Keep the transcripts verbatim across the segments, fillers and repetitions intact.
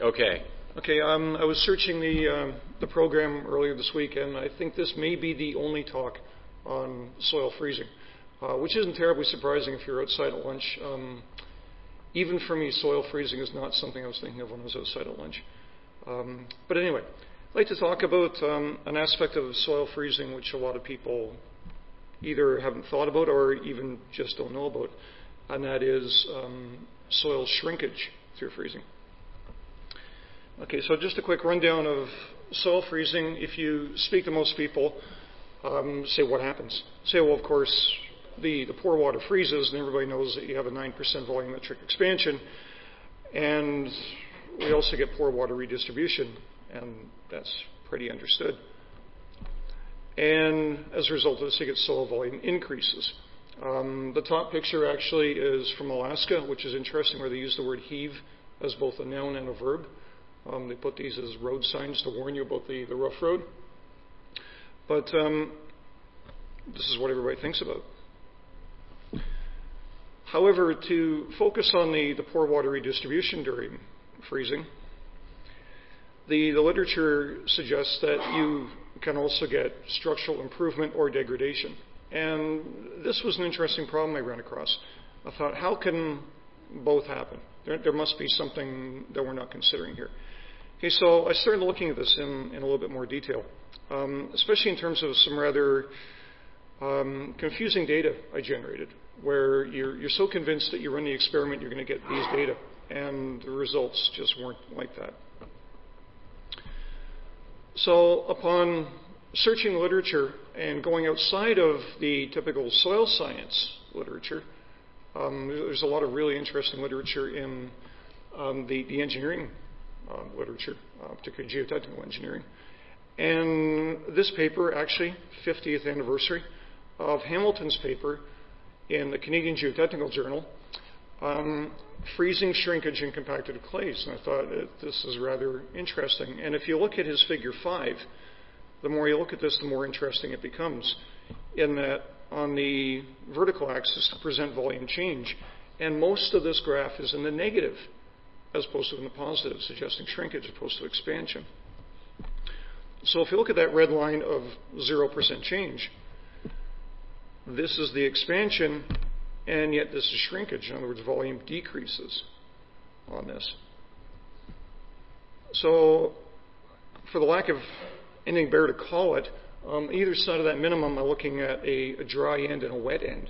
Okay. Okay, um, I was searching the uh, the program earlier this week, and I think this may be the only talk on soil freezing, uh, which isn't terribly surprising if you're outside at lunch. Um, even for me, soil freezing is not something I was thinking of when I was outside at lunch. Um, but anyway, I'd like to talk about um, an aspect of soil freezing which a lot of people either haven't thought about or even just don't know about, and that is um, soil shrinkage through freezing. Okay, so just a quick rundown of soil freezing. If you speak to most people, um, say what happens. Say, well, of course, the, the pore water freezes, and everybody knows that you have a nine percent volumetric expansion, and we also get pore water redistribution, and that's pretty understood. And as a result of this, you get soil volume increases. Um, the top picture actually is from Alaska, which is interesting, where they use the word heave as both a noun and a verb. Um, they put these as road signs to warn you about the, the rough road. But um, this is what everybody thinks about. However, to focus on the, the pore water redistribution during freezing, the, the literature suggests that you can also get structural improvement or degradation. And this was an interesting problem I ran across. I thought, how can both happen? There, there must be something that we're not considering here. Okay, so I started looking at this in, in a little bit more detail, um, especially in terms of some rather um, confusing data I generated, where you're, you're so convinced that you run the experiment you're going to get these data, and the results just weren't like that. So upon searching the literature and going outside of the typical soil science literature, um, there's a lot of really interesting literature in um, the, the engineering uh, literature, uh, particularly geotechnical engineering. And this paper, actually, fiftieth anniversary of Hamilton's paper in the Canadian Geotechnical Journal, um, freezing shrinkage in compacted clays. And I thought that this is rather interesting. And if you look at his figure five, the more you look at this, the more interesting it becomes, in that on the vertical axis to present volume change, and most of this graph is in the negative as opposed to in the positive, suggesting shrinkage as opposed to expansion. So if you look at that red line of zero percent change, this is the expansion, and yet this is shrinkage. In other words, volume decreases on this. So for the lack of anything better to call it, um, either side of that minimum, I'm looking at a, a dry end and a wet end,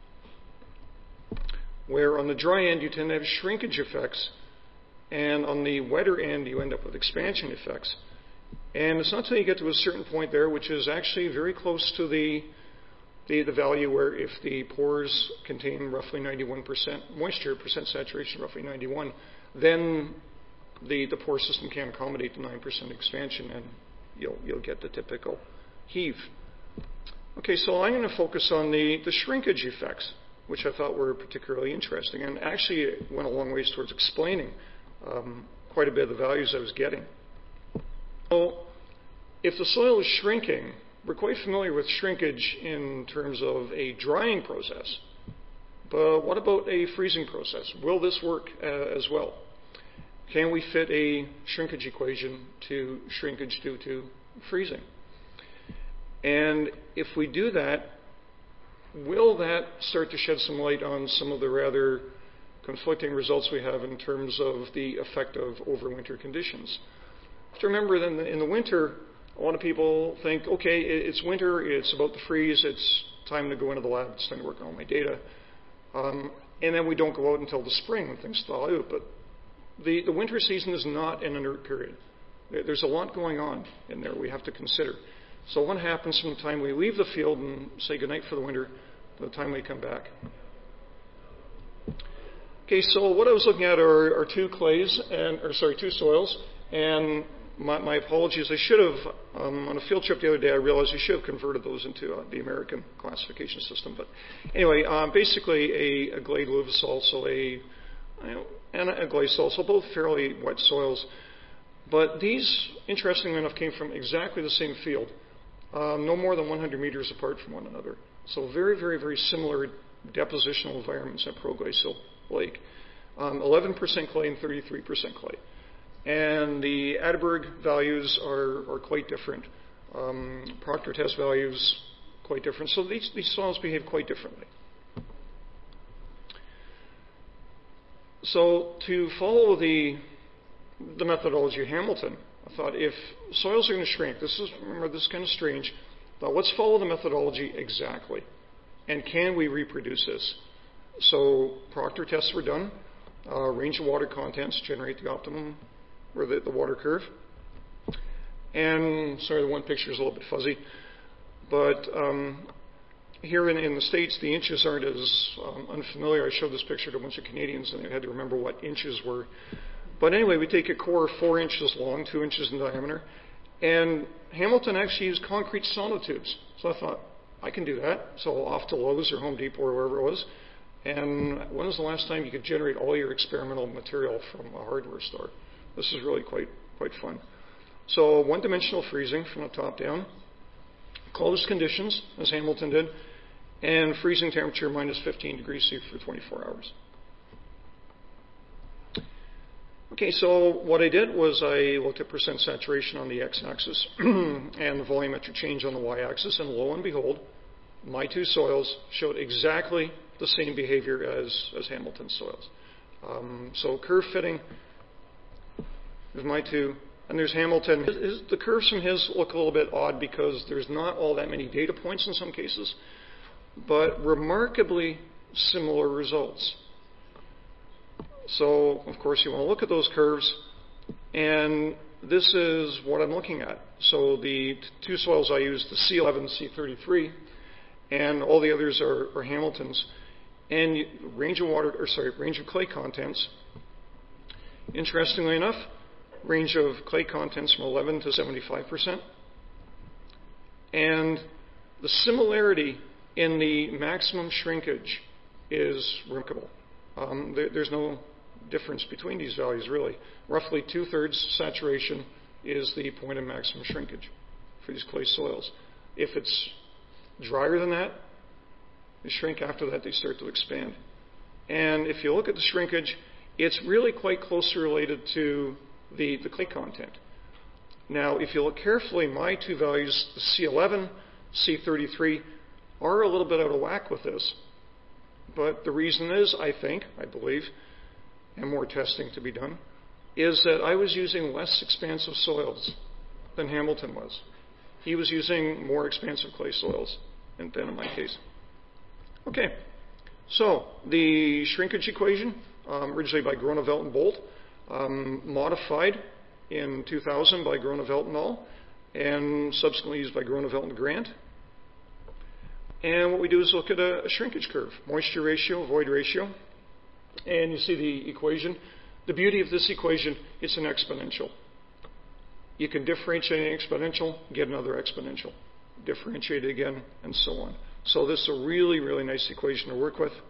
where on the dry end you tend to have shrinkage effects, and on the wetter end you end up with expansion effects. And it's not until you get to a certain point there, which is actually very close to the the, the value where if the pores contain roughly ninety-one percent moisture, percent saturation roughly ninety-one, then the, the pore system can accommodate the nine percent expansion, and you'll, you'll get the typical heave. Okay, so I'm going to focus on the, the shrinkage effects, which I thought were particularly interesting, and actually it went a long ways towards explaining um, quite a bit of the values I was getting. So if the soil is shrinking, we're quite familiar with shrinkage in terms of a drying process, but what about a freezing process? Will this work uh, as well? Can we fit a shrinkage equation to shrinkage due to freezing? And if we do that, will that start to shed some light on some of the rather conflicting results we have in terms of the effect of overwinter conditions? You have to remember that in the, in the winter, a lot of people think, okay, it's winter, it's about to freeze, it's time to go into the lab, it's time to work on all my data. Um, and then we don't go out until the spring when things thaw out. But the, the winter season is not an inert period. There's a lot going on in there we have to consider. So what happens from the time we leave the field and say goodnight for the winter to the time we come back? Okay, so what I was looking at are, are two clays, and or sorry, two soils, and my, my apologies. I should have, um, on a field trip the other day, I realized I should have converted those into uh, the American classification system. But anyway, um, basically a, a glade luvisol, so a, you know, and a glazed soil, so both fairly wet soils. But these, interestingly enough, came from exactly the same field, um, no more than one hundred meters apart from one another. So very, very, very similar depositional environments at Proglacial Lake. Um, eleven percent clay and thirty-three percent clay. And the Atterberg values are, are quite different. Um, Proctor test values quite different. So these, these soils behave quite differently. So to follow the, the methodology of Hamilton, I thought if soils are going to shrink, this is, remember, this is kind of strange, but let's follow the methodology exactly. And can we reproduce this? So Proctor tests were done. Uh, range of water contents generate the optimum, or the, the water curve. And, sorry, the one picture is a little bit fuzzy. But um, here in, in the States, the inches aren't as um, unfamiliar. I showed this picture to a bunch of Canadians, and they had to remember what inches were. But anyway, we take a core four inches long, two inches in diameter. And Hamilton actually used concrete sonotubes. So I thought, I can do that. So off to Lowe's or Home Depot or wherever it was. And when was the last time you could generate all your experimental material from a hardware store? This is really quite quite fun. So one-dimensional freezing from the top down, closed conditions, as Hamilton did, and freezing temperature minus fifteen degrees C for twenty-four hours. Okay, so what I did was I looked at percent saturation on the x-axis and the volumetric change on the y-axis, and lo and behold, my two soils showed exactly the same behavior as, as Hamilton's soils. Um, so curve fitting of my two, and there's Hamilton. His, his, the curves from his look a little bit odd because there's not all that many data points in some cases, but remarkably similar results. So, of course, you want to look at those curves, and this is what I'm looking at. So the t- two soils I used, the C eleven, C thirty-three, and all the others are, are Hamilton's. And you, range of water, or sorry, range of clay contents. Interestingly enough, range of clay contents from eleven to seventy-five percent. And the similarity in the maximum shrinkage is remarkable. Um, there, there's no difference between these values, really. Roughly two-thirds saturation is the point of maximum shrinkage for these clay soils. If it's drier than that, they shrink. After that, they start to expand. And if you look at the shrinkage, it's really quite closely related to the, the clay content. Now, if you look carefully, my two values, the C eleven, C thirty-three, are a little bit out of whack with this. But the reason is, I think, I believe, and more testing to be done, is that I was using less expansive soils than Hamilton was. He was using more expansive clay soils than in my case. Okay, so the shrinkage equation, um, originally by Groenevelt and Bolt, um, modified in two thousand by Groenevelt and all, and subsequently used by Groenevelt and Grant. And what we do is look at a, a shrinkage curve, moisture ratio, void ratio, and you see the equation. The beauty of this equation, it's an exponential. You can differentiate an exponential, get another exponential, differentiate it again, and so on. So this is a really, really nice equation to work with.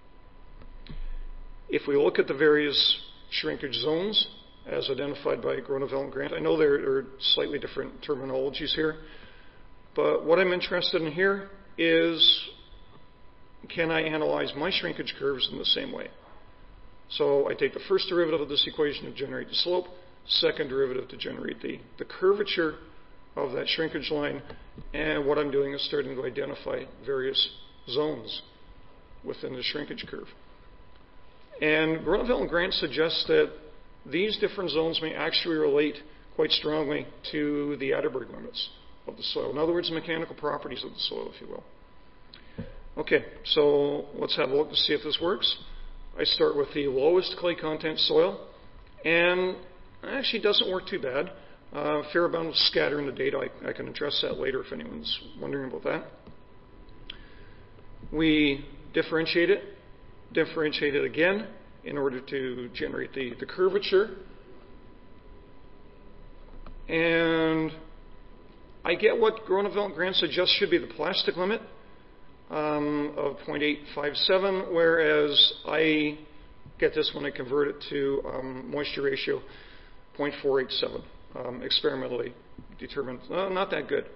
If we look at the various shrinkage zones as identified by Groenevelt and Grant, I know there are slightly different terminologies here, but what I'm interested in here is, can I analyze my shrinkage curves in the same way? So I take the first derivative of this equation to generate the slope, second derivative to generate the, the curvature of that shrinkage line, and what I'm doing is starting to identify various zones within the shrinkage curve. And Groenevelt and Grant suggests that these different zones may actually relate quite strongly to the Atterberg limits of the soil. In other words, the mechanical properties of the soil, if you will. Okay, so let's have a look to see if this works. I start with the lowest clay content soil, and it actually doesn't work too bad. Uh, a fair amount of scatter in the data. I, I can address that later if anyone's wondering about that. We differentiate it, differentiate it again in order to generate the, the curvature. And I get what Groenevelt and Grant suggests should be the plastic limit um, of zero point eight five seven, whereas I get this when I convert it to um, moisture ratio zero point four eight seven, um, experimentally determined. Uh, not that good.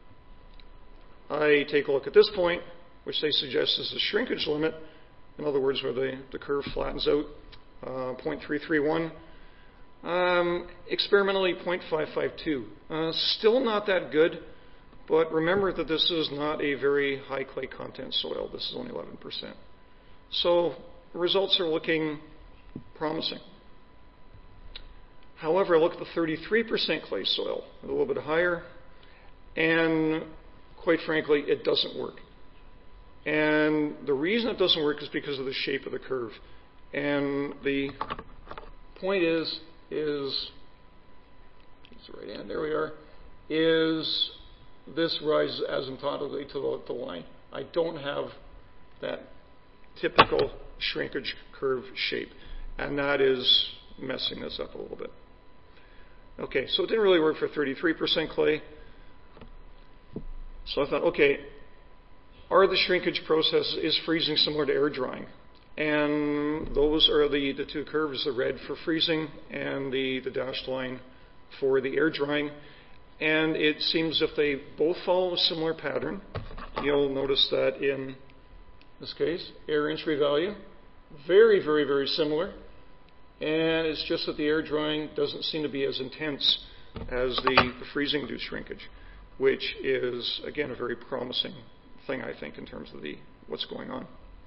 I take a look at this point, which they suggest is the shrinkage limit, in other words, where the, the curve flattens out, uh, zero point three three one. Um, experimentally zero point five five two. Uh, still not that good, but remember that this is not a very high clay content soil. This is only eleven percent. So results are looking promising. However, I look at the thirty-three percent clay soil, a little bit higher, and quite frankly, it doesn't work. And the reason it doesn't work is because of the shape of the curve. And the point is, is, it's the right hand, there we are, is this rises asymptotically to the, the line. I don't have that typical shrinkage curve shape, and that is messing this up a little bit. Okay, so it didn't really work for thirty-three percent clay. So I thought, okay, are the shrinkage process, is freezing similar to air drying? And those are the, the two curves, the red for freezing and the, the dashed line for the air drying. And it seems if they both follow a similar pattern, you'll notice that in this case, air entry value, very, very, very similar. And it's just that the air drying doesn't seem to be as intense as the, the freezing-induced shrinkage, which is, again, a very promising thing, I think, in terms of the what's going on.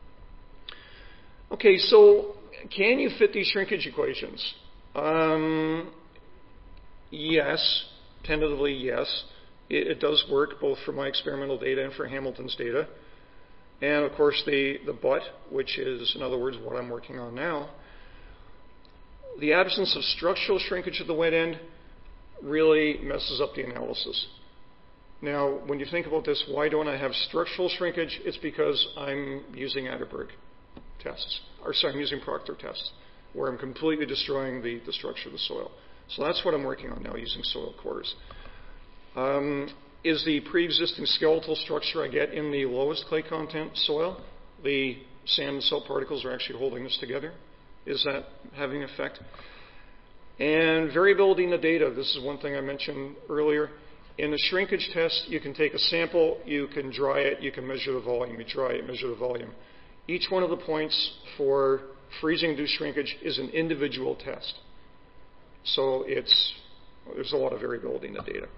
Okay, so can you fit these shrinkage equations? Um, yes, tentatively yes. It, it does work both for my experimental data and for Hamilton's data. And of course the, the but, which is, in other words, what I'm working on now, the absence of structural shrinkage at the wet end really messes up the analysis. Now, when you think about this, why don't I have structural shrinkage? It's because I'm using Atterberg tests, or sorry, I'm using Proctor tests, where I'm completely destroying the, the structure of the soil. So that's what I'm working on now, using soil cores. Um, is the pre-existing skeletal structure I get in the lowest clay content soil, the sand and silt particles are actually holding this together? Is that having an effect? And variability in the data, this is one thing I mentioned earlier. In the shrinkage test, you can take a sample, you can dry it, you can measure the volume, you dry it, measure the volume. Each one of the points for freezing-induced shrinkage is an individual test. So it's, there's a lot of variability in the data.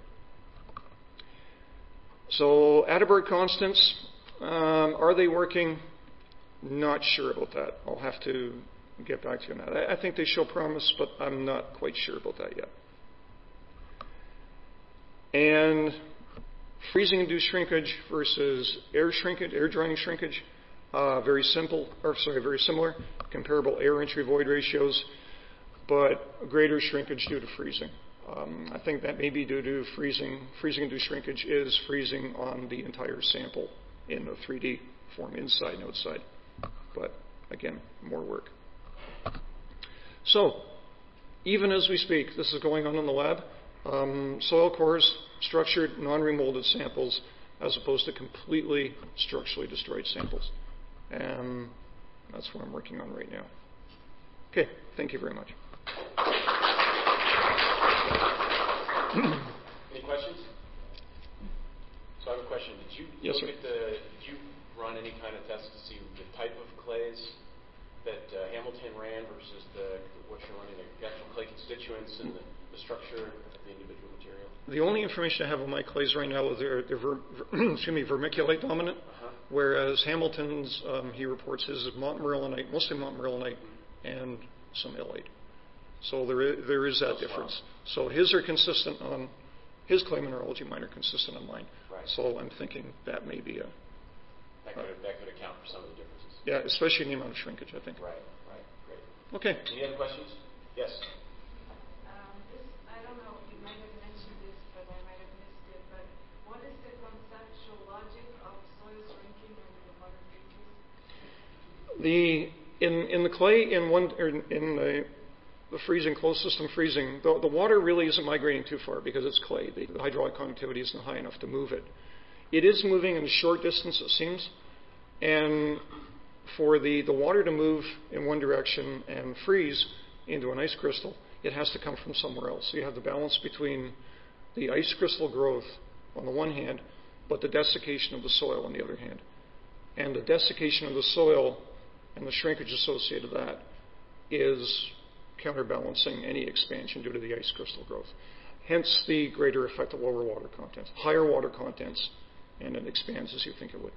So Atterberg constants, um, are they working? Not sure about that. I'll have to get back to you on that. I, I think they show promise, but I'm not quite sure about that yet. And freezing-induced shrinkage versus air shrinkage, air drying shrinkage, uh, very simple, or sorry, very similar, comparable air entry void ratios, but greater shrinkage due to freezing. Um, I think that may be due to freezing. Freezing-induced shrinkage is freezing on the entire sample in the three D form, inside and outside. But again, more work. So, even as we speak, this is going on in the lab. Um, soil cores, structured, non-remolded samples, as opposed to completely structurally destroyed samples. And that's what I'm working on right now. Okay, thank you very much. Any questions? So I have a question. Did you yes, look sir. at the? Did you run any kind of test to see the type of clays that uh, Hamilton ran versus the what you're running, the actual clay constituents and the, the structure of the individual material? The only information I have on my clays right now is they're, they're ver, excuse me, vermiculite dominant, uh-huh. Whereas Hamilton's, um, he reports his is montmorillonite, mostly montmorillonite, mm-hmm. and some illite. So there is, there is that difference. So his are consistent on, his clay mineralogy, mine are consistent on mine. Right. So I'm thinking that may be a... That could, uh, that could account for some of the differences. Yeah, especially in the amount of shrinkage, I think. Right, right, great. Okay. Any other questions? Yes. Um, this, I don't know, you might have mentioned this, but I might have missed it, but what is the conceptual logic of soil shrinking and the water freezing? The, in, in the clay, in one, or in the, the freezing, closed system freezing, the, the water really isn't migrating too far because it's clay. The, the hydraulic conductivity isn't high enough to move it. It is moving in a short distance, it seems, and for the, the water to move in one direction and freeze into an ice crystal, it has to come from somewhere else. So you have the balance between the ice crystal growth on the one hand, but the desiccation of the soil on the other hand. And the desiccation of the soil and the shrinkage associated with that is counterbalancing any expansion due to the ice crystal growth. Hence the greater effect of lower water contents, higher water contents, and it expands as you think it would.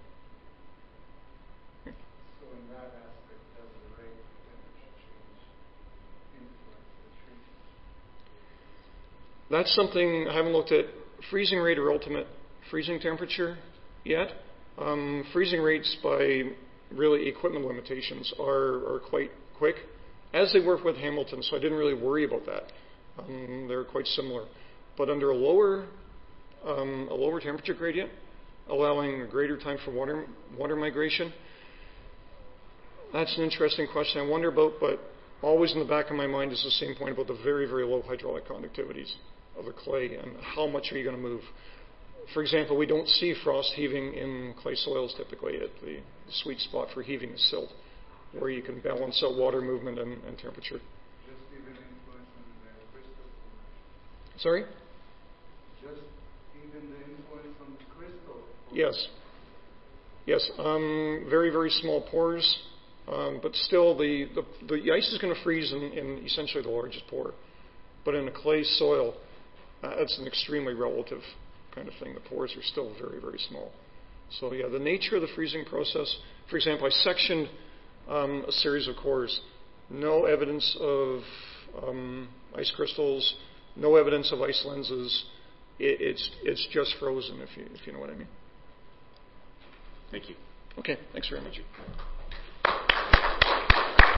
So in that aspect, does the rate of temperature change influence the shrinkage? That's something I haven't looked at freezing rate or ultimate freezing temperature yet. Um, freezing rates by really equipment limitations are, are quite quick, as they work with Hamilton, so I didn't really worry about that. Um, they're quite similar. But under a lower, um, a lower temperature gradient, allowing a greater time for water, water migration, that's an interesting question I wonder about, but always in the back of my mind is the same point about the very, very low hydraulic conductivities of a clay and how much are you going to move. For example, we don't see frost heaving in clay soils typically. At the, the sweet spot for heaving is silt, where you can balance out water movement and, and temperature. Just even influence on the crystal formation? Sorry? Just even the influence on the crystal formation? Yes. Yes. Um, very, very small pores, um, but still the, the, the ice is going to freeze in, in essentially the largest pore. But in a clay soil, uh, that's an extremely relative kind of thing. The pores are still very, very small. So yeah, the nature of the freezing process, for example, I sectioned um, a series of cores. No evidence of um, ice crystals, no evidence of ice lenses. It, it's, it's just frozen, if you, if you know what I mean. Thank you. Okay, thanks very much.